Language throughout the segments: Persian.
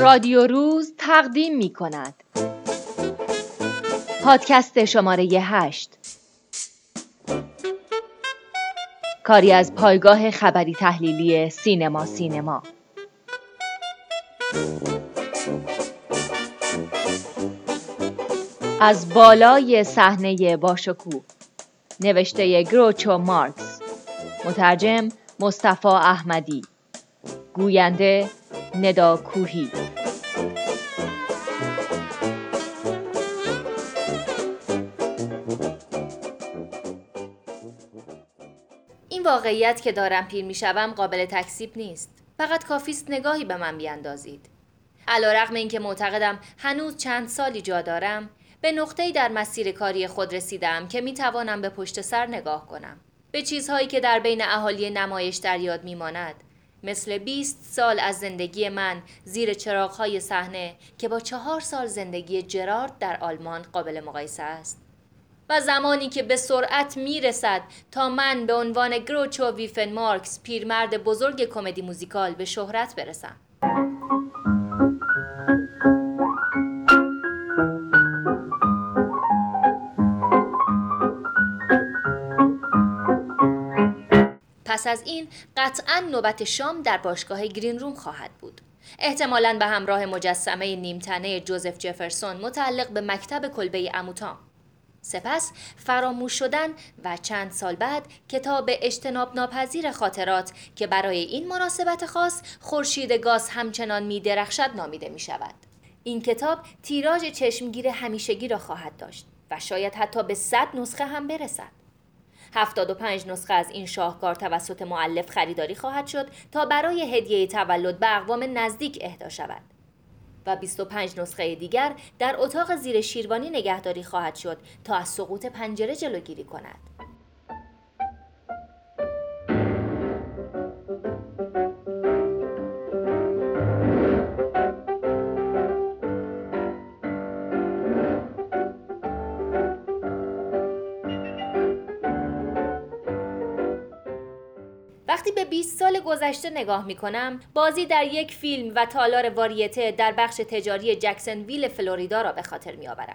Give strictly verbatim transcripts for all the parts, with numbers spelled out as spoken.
رادیو روز تقدیم می کند پادکست شماره هشت، کاری از پایگاه خبری تحلیلی سینما سینما. از بالای صحنه باشکوه، نوشته گروچو مارکس، مترجم مصطفی احمدی، گوینده ندا کوهی. این واقعیت که دارم پیر میشوم قابل تکذیب نیست. فقط کافیست نگاهی به من بیاندازید. علیرغم اینکه معتقدم هنوز چند سالی جا دارم، به نقطه‌ای در مسیر کاری خود رسیدم که میتوانم به پشت سر نگاه کنم. به چیزهایی که در بین اهالی نمایش در یاد میماند. مثل بیست سال از زندگی من زیر چراغ‌های صحنه که با چهار سال زندگی جرارد در آلمان قابل مقایسه است. و زمانی که به سرعت میرسد تا من به عنوان گروچو ویفن مارکس، پیرمرد بزرگ کمدی موزیکال، به شهرت برسم. پس از این قطعاً نوبت شام در باشگاه گرین روم خواهد بود. احتمالاً به همراه مجسمه نیمتنه جوزف جفرسون متعلق به مکتب کلبه عموتام. سپس فراموش شدن و چند سال بعد کتاب اجتناب ناپذیر خاطرات که برای این مناسبت خاص خورشید گاز همچنان می درخشد نامیده می شود. این کتاب تیراژ چشمگیر همیشگی را خواهد داشت و شاید حتی به صد نسخه هم برسد. هفتاد و پنج نسخه از این شاهکار توسط مؤلف خریداری خواهد شد تا برای هدیه تولد به اقوام نزدیک اهدا شود و بیست و پنج نسخه دیگر در اتاق زیر شیروانی نگهداری خواهد شد تا از سقوط پنجره جلوگیری کند. وقتی به بیست سال گذشته نگاه می کنم، بازی در یک فیلم و تالار واریته در بخش تجاری جکسنویل فلوریدا را به خاطر می آورم.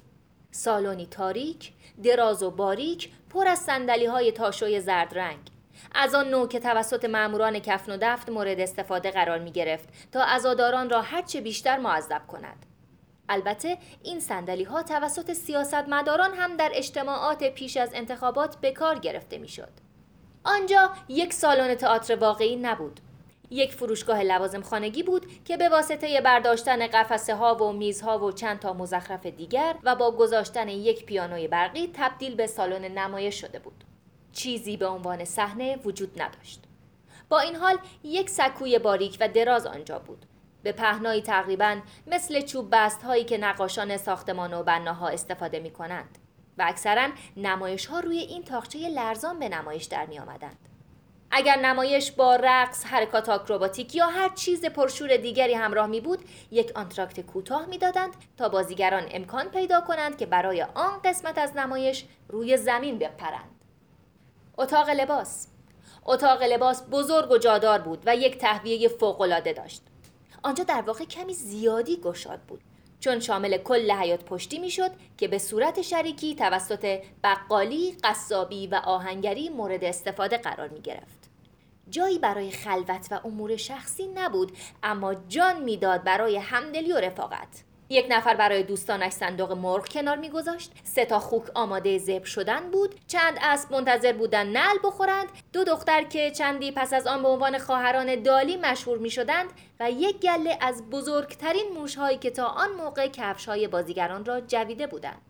سالنی تاریک، دراز و باریک، پر از صندلی‌های تاشوی زرد رنگ. از آن نوع که توسط ماموران کفن و دفت مورد استفاده قرار می گرفت تا عزاداران را هرچه بیشتر معذب کند. البته این صندلی‌ها توسط سیاستمداران هم در اجتماعات پیش از انتخابات به کار گرفته می شد. آنجا یک سالن تئاتر واقعی نبود. یک فروشگاه لوازم خانگی بود که به واسطه برداشتن قفسه ها و میزها و چند تا مزخرف دیگر و با گذاشتن یک پیانوی برقی تبدیل به سالن نمایش شده بود. چیزی به عنوان صحنه وجود نداشت. با این حال یک سکوی باریک و دراز آنجا بود. به پهنایی تقریباً مثل چوب بست هایی که نقاشان ساختمان و بناها استفاده می کنند. و اکثرا نمایش ها روی این تاقچه لرزان به نمایش در می آمدند. اگر نمایش با رقص، حرکات آکروباتیک یا هر چیز پرشور دیگری همراه می بود، یک آنتراکت کوتاه می دادند تا بازیگران امکان پیدا کنند که برای آن قسمت از نمایش روی زمین بپرند. اتاق لباس اتاق لباس بزرگ و جادار بود و یک تهویه فوق‌العاده داشت. آنجا در واقع کمی زیادی گشاد بود، چون شامل کل حیاط پشتی میشد که به صورت شریکی توسط بقالی، قصابی و آهنگری مورد استفاده قرار می گرفت. جایی برای خلوت و امور شخصی نبود، اما جان میداد برای همدلی و رفاقت. یک نفر برای دوستانش صندوق مرغ کنار میگذاشت، سه تا خوک آماده ذبح شدن بود، چند اسب منتظر بودن نعل بخورند، دو دختر که چندی پس از آن به عنوان خواهران دالی مشهور میشدند و یک گله از بزرگترین موش‌هایی که تا آن موقع کفش‌های بازیگران را جویده بودند.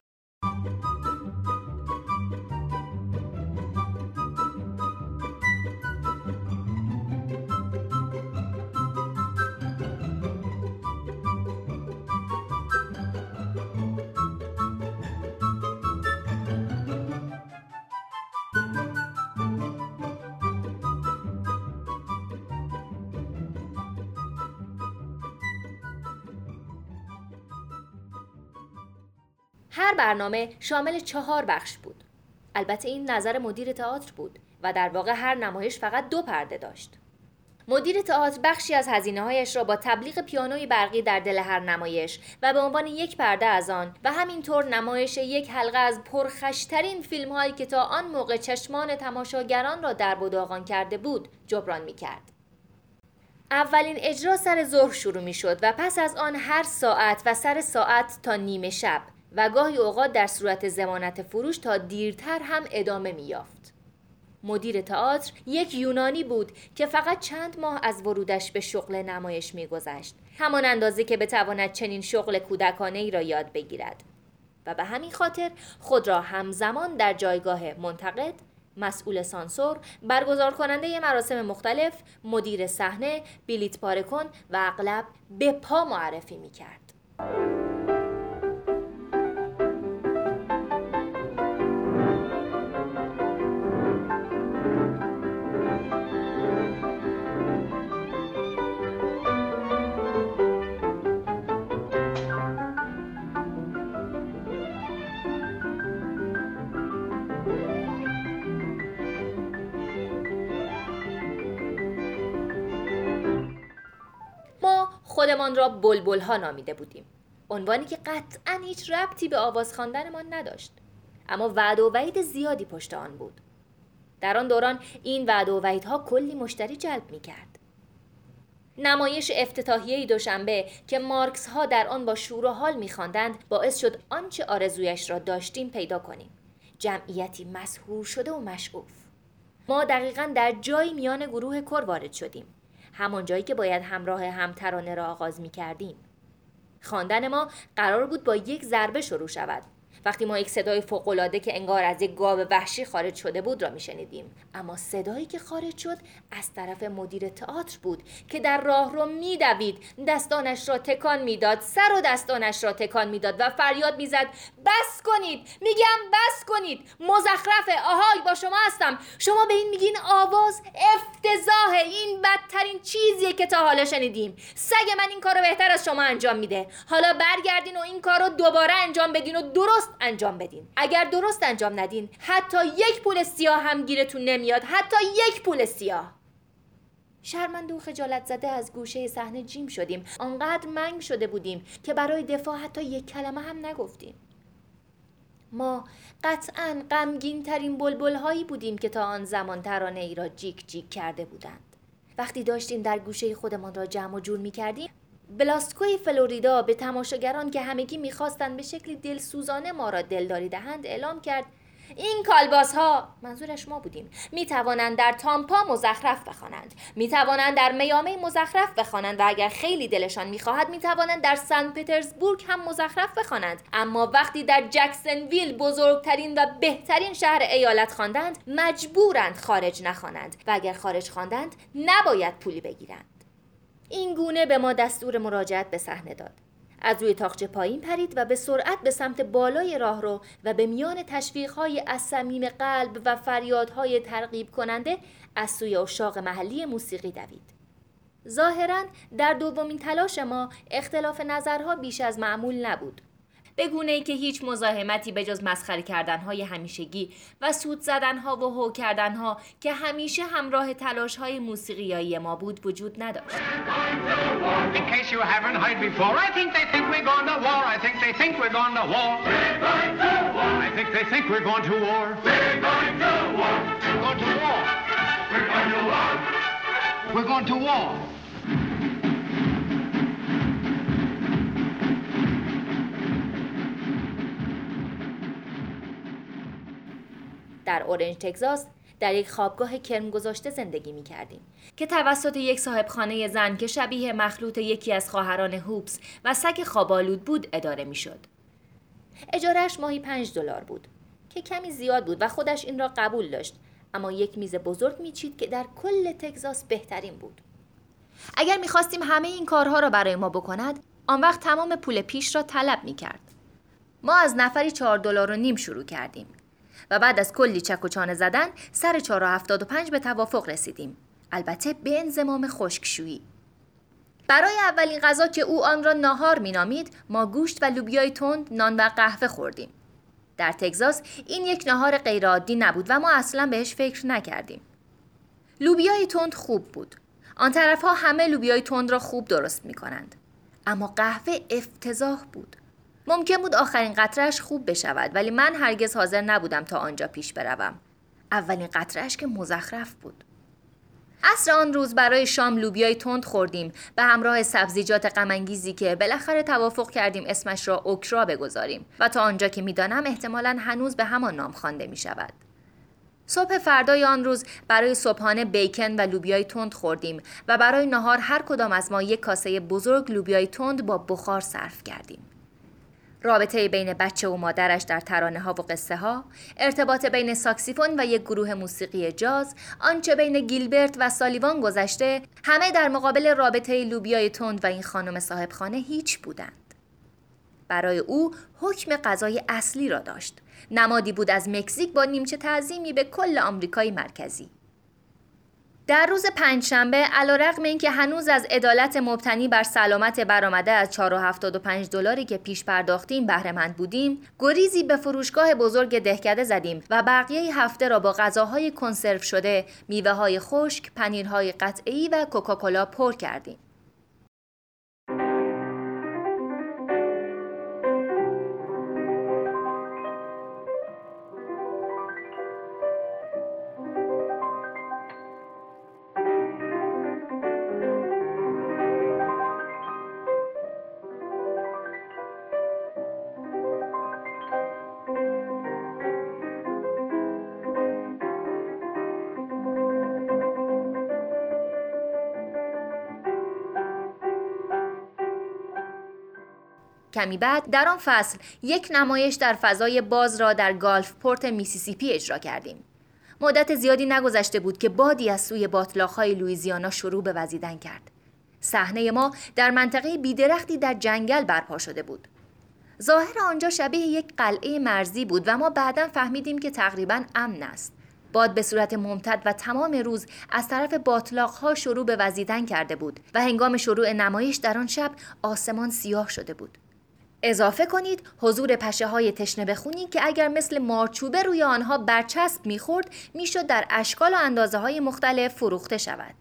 هر برنامه شامل چهار بخش بود. البته این نظر مدیر تئاتر بود و در واقع هر نمایش فقط دو پرده داشت. مدیر تئاتر بخشی از هزینه‌هایش را با تبلیغ پیانوی برقی در دل هر نمایش و به عنوان یک پرده از آن و همینطور نمایش یک حلقه از پرخش‌ترین فیلم‌هایی که تا آن موقع چشمان تماشاگران را درب و داغان کرده بود جبران می‌کرد. اولین اجرا سر ظهر شروع می‌شد و پس از آن هر ساعت و سر ساعت تا نیمه شب و گاهی اوقات در صورت ضمانت فروش تا دیرتر هم ادامه می‌یافت. مدیر تئاتر یک یونانی بود که فقط چند ماه از ورودش به شغل نمایش می‌گذشت، همان اندازه که بتواند چنین شغل کودکانه‌ای را یاد بگیرد و به همین خاطر خود را همزمان در جایگاه منتقد، مسئول سانسور، برگزار کننده مراسم مختلف، مدیر صحنه، بلیط پاره کن و اغلب به پا معرفی می‌کرد. خودمان را بلبل ها نامیده بودیم. عنوانی که قطعاً هیچ ربطی به آواز خواندنمان نداشت، اما وعده و وعید زیادی پشت آن بود. در آن دوران این وعده و وعیدها کلی مشتری جلب می‌کرد. نمایش افتتاحیه دوشنبه که مارکس ها در آن با شور و حال می‌خواندند باعث شد آنچه آرزویش را داشتیم پیدا کنیم. جمعیتی مسحور شده و مشعوف. ما دقیقاً در جایی میان گروه کور وارد شدیم. همان جایی که باید همراه همترانه را آغاز می کردیم. خواندن ما قرار بود با یک ضربه شروع شود. وقتی ما یک صدای فوق‌العاده که انگار از یک گاو وحشی خارج شده بود را می شنیدیم. اما صدایی که خارج شد از طرف مدیر تئاتر بود که در راه رو می دوید، دستانش را تکان می داد، سر و دستانش را تکان می داد و فریاد می زد بس کنید، میگم بس کنید، مزخرفه، آهای با شما هستم، شما به این میگین آواز؟ افتضاحه، این بدترین چیزیه که تا حالا شنیدیم، سگ من این کارو بهتر از شما انجام میده، حالا برگردین و این کارو دوباره انجام بدین و درست انجام بدین. اگر درست انجام ندین حتی یک پول سیاه هم گیرتون نمیاد، حتی یک پول سیاه. شرمنده و خجالت زده از گوشه صحنه جیم شدیم. آنقدر منگ شده بودیم که برای دفاع حتی یک کلمه هم نگفتیم. ما قطعاً غمگین ترین بلبل هایی بودیم که تا آن زمان ترانه ای را جیک جیک کرده بودند. وقتی داشتیم در گوشه خودمان را جمع و جور می کردیم، بلاستکوی فلوریدا به تماشاگران که همگی می‌خواستند به شکلی دلسوزانه ما را دلداری دهند اعلام کرد این کالباس‌ها، منظورش ما بودیم، می‌توانند در تامپا مزخرف بخوانند، می‌توانند در میامی مزخرف بخوانند و اگر خیلی دلشان می‌خواهد می‌توانند در سن پترزبورگ هم مزخرف بخوانند. اما وقتی در جکسنویل، بزرگترین و بهترین شهر ایالت خواندند، مجبورند خارج نخوانند و اگر خارج خواندند نباید پولی بگیرند. این گونه به ما دستور مراجعت به صحنه داد. از روی تاقچه پایین پرید و به سرعت به سمت بالای راهرو و به میان تشویق‌های از صمیم قلب و فریادهای ترغیب کننده از سوی عشاق محلی موسیقی دوید. ظاهراً در دومین تلاش ما اختلاف نظرها بیش از معمول نبود. به گونه‌ای که هیچ مزاحمتی به جز مسخره کردن‌های همیشگی و سود زدن‌ها و هو کردن‌ها که همیشه همراه تلاش‌های موسیقیایی ما بود وجود نداشت. In case you haven't heard before, I think they think we're going to war. I think they think we're going to war. We're going to war. I think they think we're going to war. We're going to war. We're going to war. We're going to war. We're going to war. در اورنج تگزاس در یک خوابگاه کرم گذاشته زندگی می کردیم که توسط یک صاحب خانه زن که شبیه مخلوط یکی از خواهران هوبس و سگ خوابالود بود اداره می شد. اجارهش ماهی پنج دلار بود که کمی زیاد بود و خودش این را قبول داشت، اما یک میز بزرگ می چید که در کل تگزاس بهترین بود. اگر می خواستیم همه این کارها را برای ما بکند، آن وقت تمام پول پیش را طلب می کرد. ما از نفری چهار دلار و نیم شروع کردیم و بعد از کلی چک و چانه زدن سر چهار و هفتاد و پنج به توافق رسیدیم. البته به انضمام خشکشویی. برای اولین غذا که او آن را ناهار مینامید، ما گوشت و لوبیای تند، نان و قهوه خوردیم. در تگزاس این یک ناهار غیرعادی نبود و ما اصلا بهش فکر نکردیم. لوبیای تند خوب بود. آن طرف ها همه لوبیای تند را خوب درست می کنند. اما قهوه افتضاح بود. ممکن بود آخرین قطره‌اش خوب بشود، ولی من هرگز حاضر نبودم تا آنجا پیش بروم. اولین قطره‌اش که مزخرف بود. عصر آن روز برای شام لوبیای تند خوردیم به همراه سبزیجات غم‌انگیزی که بالاخره توافق کردیم اسمش را اوکرا بگذاریم و تا آنجا که می‌دانم احتمالاً هنوز به همان نام خوانده می‌شود. صبح فردای آن روز برای صبحانه بیکن و لوبیای تند خوردیم و برای نهار هر کدام از ما یک کاسه بزرگ لوبیای تند با بخار صرف کردیم. رابطه بین بچه و مادرش در ترانه‌ها و قصه‌ها، ارتباط بین ساکسیفون و یک گروه موسیقی جاز، آنچه بین گیلبرت و سالیوان گذشته، همه در مقابل رابطه لوبیای تند و این خانم صاحبخانه هیچ بودند. برای او حکم غذای اصلی را داشت. نمادی بود از مکزیک با نیمچه تعظیمی به کل آمریکای مرکزی. در روز پنجشنبه علیرغم اینکه هنوز از عدالت مبتنی بر سلامت برآمده از چهار و هفتاد و پنج دلاری که پیش پرداختیم بهره مند بودیم، گریزی به فروشگاه بزرگ دهکده زدیم و بقیه هفته را با غذاهای کنسرو شده، میوه‌های خشک، پنیرهای قطعی و کوکاکولا پر کردیم. کمی بعد در آن فصل یک نمایش در فضای باز را در گالف پورت میسیسیپی اجرا کردیم. مدت زیادی نگذشته بود که بادی از سوی باتلاق‌های لوئیزیانا شروع به وزیدن کرد. صحنه ما در منطقه بیدرختی در جنگل برپا شده بود. ظاهر آنجا شبیه یک قلعه مرزی بود و ما بعداً فهمیدیم که تقریباً امن است. باد به صورت ممتد و تمام روز از طرف باتلاق‌ها شروع به وزیدن کرده بود و هنگام شروع نمایش در آن شب آسمان سیاه شده بود. اضافه کنید حضور پشه‌های تشنه به خونی که اگر مثل مارچوبه روی آنها برچسب می‌خورد میشد در اشکال و اندازه‌های مختلف فروخته شود.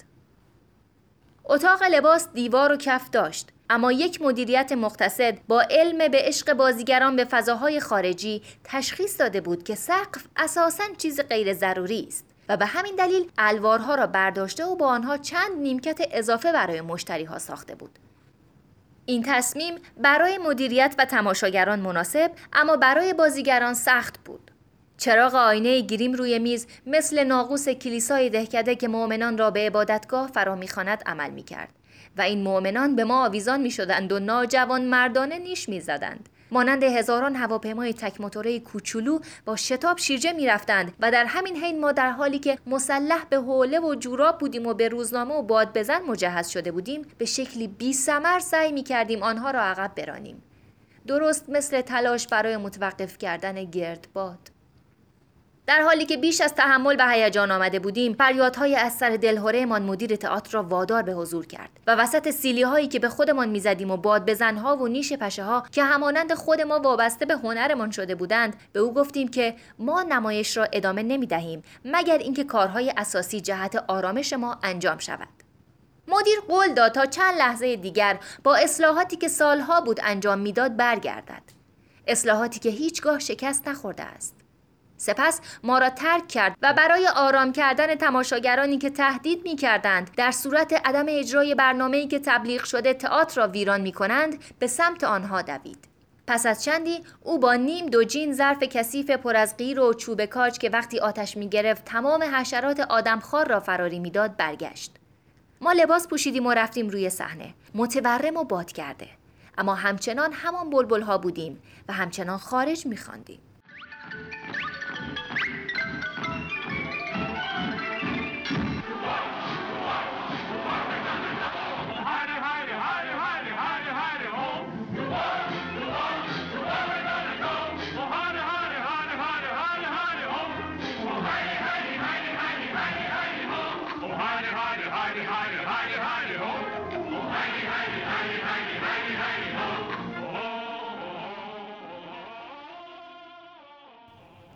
اتاق لباس دیوار و کف داشت، اما یک مدیریت مقتصد با علم به عشق بازیگران به فضاهای خارجی تشخیص داده بود که سقف اساساً چیز غیر ضروری است و به همین دلیل الوارها را برداشته و با آنها چند نیمکت اضافه برای مشتری‌ها ساخته بود. این تصمیم برای مدیریت و تماشاگران مناسب اما برای بازیگران سخت بود. چراغ آینه گریم روی میز مثل ناقوس کلیسای دهکده که مؤمنان را به عبادتگاه فرا می‌خواند عمل می‌کرد و این مؤمنان به ما آویزان می‌شدند و ناجوان مردانه نیش می‌زدند. مانند هزاران هواپیمای تک موتوره کوچولو با شتاب شیرجه می‌رفتند و در همین حین ما در حالی که مسلح به حوله و جوراب بودیم و به روزنامه و باد بزن مجهز شده بودیم به شکلی بی‌ثمر سعی می‌کردیم آنها را عقب برانیم. درست مثل تلاش برای متوقف کردن گردباد. در حالی که بیش از تحمل به هیجان آمده بودیم، فریادهای از سر دلهره‌مان مدیر تئاتر را وادار به حضور کرد و وسط سیلی‌هایی که به خودمان می‌زدیم و باد بزن‌ها و نیش پشه‌ها که همانند خود ما وابسته به هنرمان شده بودند، به او گفتیم که ما نمایش را ادامه نمی‌دهیم مگر اینکه کارهای اساسی جهت آرامش ما انجام شود. مدیر قول داد تا چند لحظه دیگر با اصلاحاتی که سالها بود انجام می‌داد برگردد. اصلاحاتی که هیچگاه شکست نخورده است. سپس ما را ترک کرد و برای آرام کردن تماشاگرانی که تهدید می‌کردند در صورت عدم اجرای برنامه‌ای که تبلیغ شده تئاتر را ویران می‌کنند به سمت آنها دوید. پس از چندی او با نیم دو جین ظرف کثیف پر از قیر و چوب کاج که وقتی آتش می‌گرفت تمام حشرات آدمخوار را فراری می‌داد برگشت. ما لباس پوشیدیم و رفتیم روی صحنه، متورم و باد کرده، اما همچنان همان بلبل‌ها بودیم و همچنان خارج می‌خواندیم.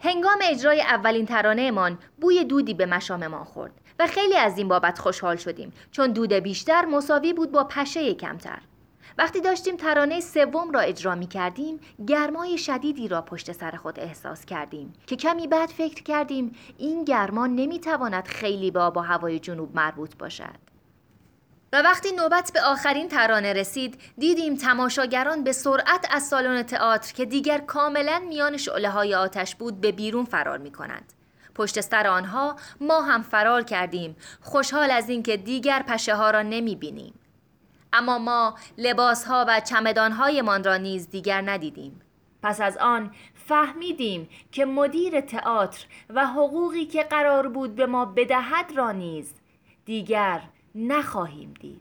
هنگام اجرای اولین ترانه‌مان بوی دودی به مشاممان خورد و خیلی از این بابت خوشحال شدیم، چون دود بیشتر مساوی بود با پشه کمتر. وقتی داشتیم ترانه سوم را اجرا می کردیم، گرمای شدیدی را پشت سر خود احساس کردیم که کمی بعد فکر کردیم این گرما نمی تواند خیلی به آب و هوای جنوب مربوط باشد. و وقتی نوبت به آخرین ترانه رسید، دیدیم تماشاگران به سرعت از سالن تئاتر که دیگر کاملا میان شعله‌های آتش بود به بیرون فرار می کنند. پشت سر آنها ما هم فرار کردیم، خوشحال از این که دیگر پشه ها را نمی بینیم. اما ما لباس ها و چمدان های من را نیز دیگر ندیدیم. پس از آن فهمیدیم که مدیر تئاتر و حقوقی که قرار بود به ما بدهد را نیز دیگر نخواهیم دید.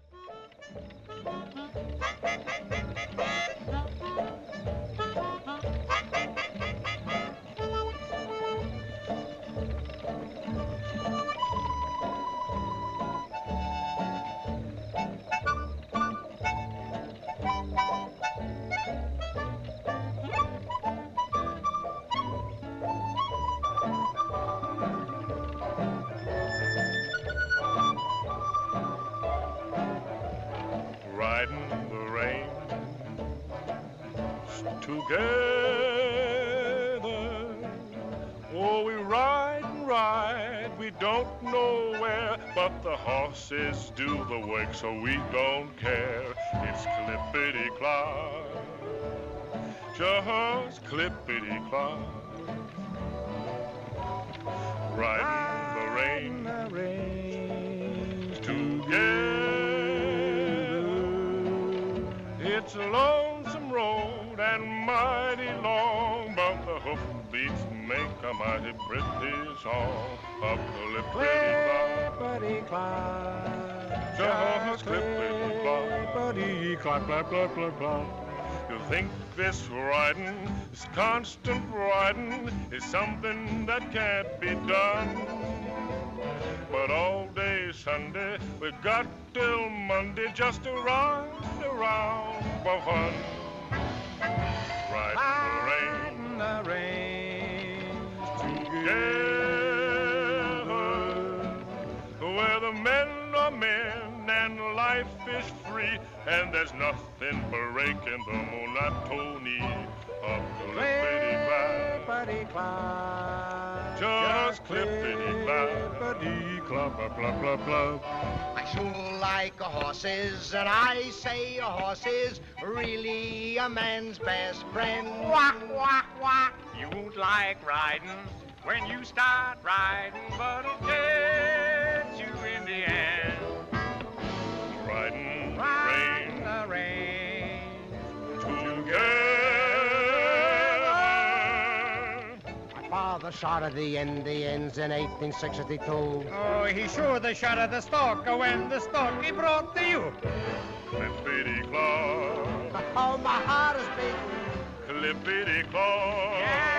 Riding the rain together. Oh, we ride and ride, we don't know where, but the horses do the work, so we don't care. It's clippity-clop, just clippity-clop. Riding the rain, the rain together. It's a lonesome road and mighty long, but the hoofbeats make a mighty pretty song. Up the lippity-clop, just clippity-clop, clippity-clop, clop, clop, clop, clop. You think this riding, this constant riding, is something that can't be done? But all day Sunday, we've got till Monday just to ride around for fun. Ride in the rain, the rain together, where the men are men and life is free, and there's nothing breaking the monotony of the lippity-clop. Just clippity-clop, clop, clop, clop, clop. I sure like a horses, and I say a horse is really a man's best friend. Walk, walk, walk. You won't like riding when you start riding, but it gets you in the end. Riding the Ride rain the rain together. My father shot at the Indians in eighteen sixty-two. Oh, he sure the shot of the stalk when the stalk he brought to you. Clippity-clop, Oh, my heart is beating. clippity-clop.